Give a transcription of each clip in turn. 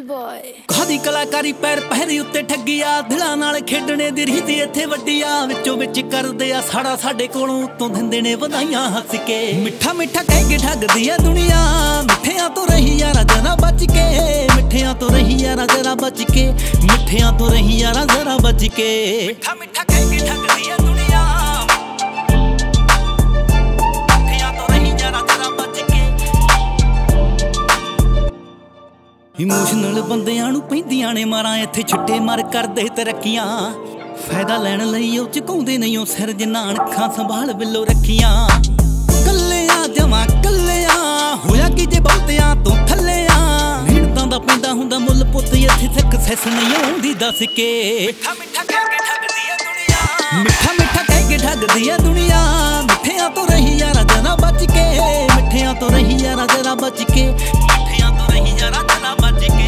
boy ਖਾਦੀ ਕਲਾਕਾਰੀ ਪੈਰ ਪਹਿਰੀ ਉੱਤੇ ਠੱਗੀ ਆ ਦਿਲਾਂ ਨਾਲ ਖੇਡਣੇ ਦੀ ਰੀਤ ਇੱਥੇ ਵੱਡੀ ਆ ਵਿੱਚੋਂ ਵਿੱਚ ਕਰਦੇ ਆ ਸਾੜਾ ਸਾਡੇ ਕੋਲੋਂ ਉੱਤੋਂ ਦਿੰਦੇ ਨੇ ਵਧਾਈਆਂ ਹੱਸ ਕੇ ਮਿੱਠਾ ਮਿੱਠਾ ਕਹਿ ਕੇ ਠੱਗਦੀ ਆ ਦੁਨੀਆ ਮਿੱਠਿਆਂ ਤੋਂ ਰਹੀ ਯਾਰਾ ਜਰਾ ਬਚ ਕੇ ਮਿੱਠਿਆਂ ਤੋਂ ਰਹੀ ਯਾਰਾ ਜਰਾ ਬਚ ਕੇ ਮਿੱਠਿਆਂ ਤੋਂ ਰਹੀ ਯਾਰਾ ਜਰਾ ਬਚ ਕੇ ਮਿੱਠਾ ਮਿੱਠਾ ਕਹਿ ਕੇ ਠੱਗਦੀ ਆ ਦੁਨੀਆ ਇਮੋਸ਼ਨਲ ਬੰਦਿਆਂ ਨੂੰ ਪੈਂਦੀਆਂ ਨੇ ਮਾਰਾਂ ਇੱਥੇ ਛੁੱਟੇ ਮਾਰ ਕਰਦੇ ਤਰੱਕੀਆਂ ਫਾਇਦਾ ਲੈਣ ਲਈ ਉਹ ਝੁਕਾਉਂਦੇ ਨਹੀਂ ਉਹ ਸਿਰ ਜਿੰਨਾ ਅੱਖਾਂ ਸੰਭਾਲ ਬਿੱਲੋ ਰੱਖੀਆਂ ਕੱਲਿਆਂ ਜਮਾ ਕੱਲਿਆਂ ਹੋਇਆ ਕਿ ਜੇ ਬਹੁਤਿਆਂ ਤੋਂ ਥੱਲਿਆਂ ਮਿਹਨਤਾਂ ਦਾ ਪੈਂਦਾ ਹੁੰਦਾ ਮੁੱਲ ਪੁੱਤ ਇੱਥੇ ਸਕਸੈਸ ਨਹੀਂ ਆਉਂਦੀ ਦੱਸ ਕੇ ਮਿੱਠਾ ਮਿੱਠਾ ਕਹਿ ਕੇ ਠੱਗਦੀ ਆ ਦੁਨੀਆ ਮਿੱਠਾ ਮਿੱਠਾ ਕਹਿ ਕੇ ਠੱਗਦੀ ਆ ਦੁਨੀਆ ਮਿੱਠਿਆਂ ਤੋਂ ਰਹੀ ਯਾਰਾ ਜਰਾ ਬਚ ਕੇ ਮਿੱਠਿਆਂ ਤੋਂ ਰਹੀ ਯਾਰਾ ਜਰਾ ਬਚ ਕੇ ਮਿੱਠਿਆਂ ਤੋਂ ਰਹੀ ਯਾਰਾ ਜਰਾ ਬਚ ਕੇ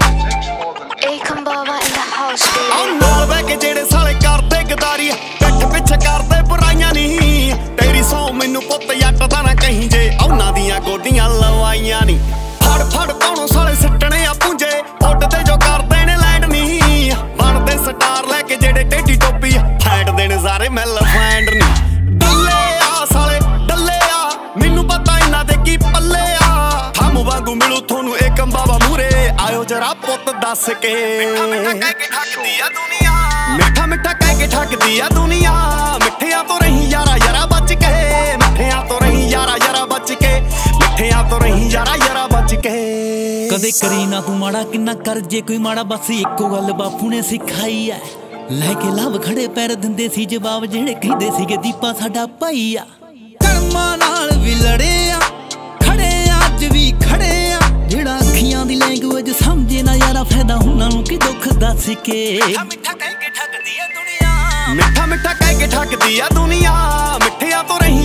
ਨਾਲ ਬਹਿ ਕੇ ਜਿਹੜੇ ਸਾਲੇ ਕਰਦੇ ਗਦਾਰੀ ਪਿੱਠ ਪਿੱਛੇ ਕਰਦੇ ਬੁਰਾਈਆਂ ਨਹੀਂ ਤੇਰੀ ਸੌ ਮੈਨੂੰ ਪੁੱਤ ਜੱਟ ਦਾ ਨਾ ਕਹੀਂ ਜੇ ਉਹਨਾਂ ਦੀਆਂ ਗੋਡੀਆਂ ਲਵਾਈਆਂ ਨਹੀਂ ਫੜ ਫੜ ਪਾਉਣੋਂ ਸਾਲੇ ਸਿੱਟਣੇ ਆ ਪੁੰਜੇ ਉੱਡਦੇ ਜੋ ਕਰਦੇ ਨੇ ਲੈਂਡ ਨਹੀਂ ਬਣਦੇ ਸਟਾਰ ਲੈ ਕੇ ਜਿਹੜੇ ਟੇਢੀ ਟੋਪੀ ਫੈਂਟਦੇ ਨੇ ਸਾਰੇ ਮੈਲ ਫੈਂਡ ਨਹੀਂ ਡੱਲੇ ਆ ਸਾਲੇ ਡੱਲੇ ਆ ਮੈਨੂੰ ਪਤਾ ਇਹਨਾਂ ਦੇ ਕੀ ਪੱਲੇ ਆ ਹਮ ਵਾਂਗੂ ਮਿਲੂ ਤੁਹਾਨੂੰ ਇਹ ਕੰਬਾਵਾ ਮੂਰੇ ਆਇਓ ਜਰਾ ਪੁੱਤ ਦੱਸ ਕੇ ਮਿੱਠਾ ਮਿੱਠਾ ਕਹਿ ਕੇ ਠੱਗਦੀ ਆ ਦੁਨੀਆ ਮਿੱਠਿਆਂ ਤੋਂ ਰਹੀ ਯਾਰਾ ਯਾਰਾ ਬਚ ਕੇ ਮਿੱਠਿਆਂ ਤੋਂ ਰਹੀ ਯਾਰਾ ਯਾਰਾ ਬਚ ਕੇ ਮਿੱਠਿਆਂ ਤੋਂ ਰਹੀ ਯਾਰਾ ਯਾਰਾ ਬਚ ਕੇ ਕਦੇ ਕਰੀ ਨਾ ਤੂੰ ਮਾੜਾ ਕਿੰਨਾ ਕਰ ਜੇ ਕੋਈ ਮਾੜਾ ਬਸ ਇੱਕੋ ਗੱਲ ਬਾਪੂ ਨੇ ਸਿਖਾਈ ਐ ਲੈ ਕੇ ਲਵ ਖੜੇ ਪੈਰ ਦਿੰਦੇ ਸੀ ਜਵਾਬ ਜਿਹੜੇ ਕਹਿੰਦੇ ਸੀਗੇ ਦੀਪਾ ਸਾਡਾ ਭਾਈ ਆ ਕਰਮਾਂ ਨਾਲ ਵੀ ਲੜੇ ਆ ਖੜੇ ਅੱਜ ਵੀ ਖੜੇ ਆ ਜਿਹੜਾ ਅੱਖੀਆਂ ਦੀ ਲੈਂਗੁਏਜ ਸਮਝੇ ਨਾ ਯਾਰਾ ਫਾਇਦਾ ਉਹਨਾਂ ਨੂੰ ਕੀ ਦੁੱਖ ਦੱਸ ਕੇ ਮਿੱਠਾ ਮਿੱਠਾ ਕਹਿ ਕੇ ਠੱਗਦੀ ਆ ਦੁਨੀਆ ਮਿੱਠਾ ਮਿੱਠਾ ਕਹਿ ਕੇ ਠੱਗਦੀ ਆ ਦੁਨੀਆ ਮਿੱਠਿਆਂ ਤੋਂ ਰਹੀ